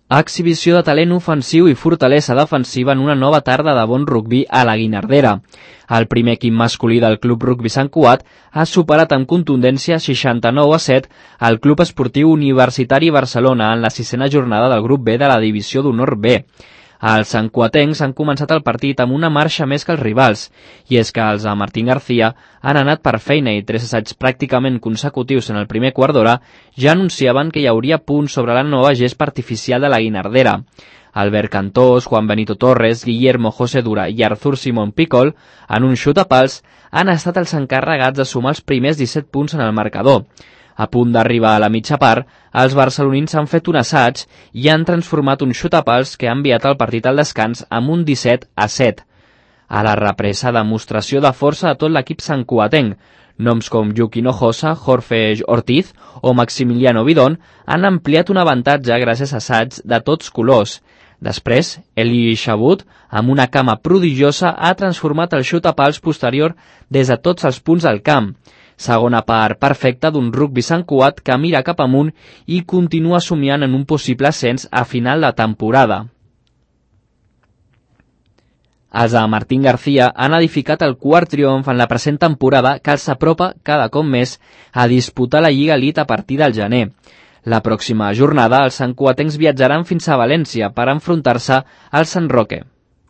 Exhibició de talent ofensiu i fortalesa defensiva en una nova tarda de bon rugbi a la Guinardera. El primer equip masculí del Club Rugbi Sant Cugat ha superat amb contundència 69-7 el Club Esportiu Universitari Barcelona en la 6a jornada del grup B de la Divisió d'Honor B. Els santcuatencs han començat el partit amb una marxa més que els rivals, i és que els de Martín García han anat per feina i 3 assaigs pràcticament consecutius en el primer quart d'hora ja anunciaven que hi hauria punts sobre la nova gespa artificial de la Guinardera. Albert Cantós, Juan Benito Torres, Guillermo José Dura i Arthur Simón Picol, en un xut a pals, han estat els encarregats de sumar els primers 17 punts en el marcador. A punt d'arribar a la mitja part, els barcelonins han fet un assaig i han transformat un xutapals que ha enviat el partit al descans amb un 17-7. A la represa demostració de força de tot l'equip santcuatenc, noms com Yuki Hinojosa, Jorge Ortiz o Maximiliano Bidón han ampliat un avantatge gràcies a assaigs de tots colors. Després, Eli Chabut, amb una cama prodigiosa, ha transformat el xutapals posterior des de tots els punts del camp. Segona part perfecta d'un rugbi Sant Cugat que mira cap amunt i continua somiant en un possible ascens a final de temporada. Els de Martín García han edificat el quart triomf en la present temporada que els apropa cada cop més a disputar la Lliga Elite a partir del gener. La pròxima jornada els santcuatencs viatjaran fins a València per enfrontar-se al Sant Roque.